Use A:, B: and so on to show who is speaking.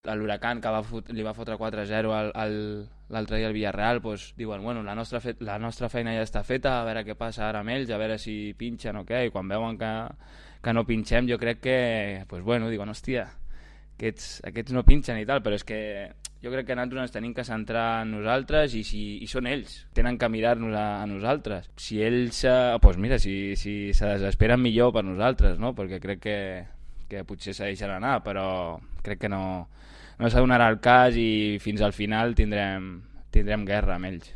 A: l'Huracán, que li va fotre 4-0 l'altre dia al Villarreal, doncs diuen, bueno, la nostra feina ja està feta, a veure què passa ara amb ells, a veure si pinxen o què, i quan veuen que no pinxem, jo crec que, doncs bueno, diuen, hòstia, aquests no pinxen i tal, però és que jo crec que nosaltres ens tenim que centrar en nosaltres i són ells, tenen que mirar-nos a nosaltres. Si ells, doncs mira, si se desesperen millor per nosaltres, no? Perquè crec que potser se deixen anar, però crec que no s'adonarà el cas i fins al final tindrem guerra amb ells.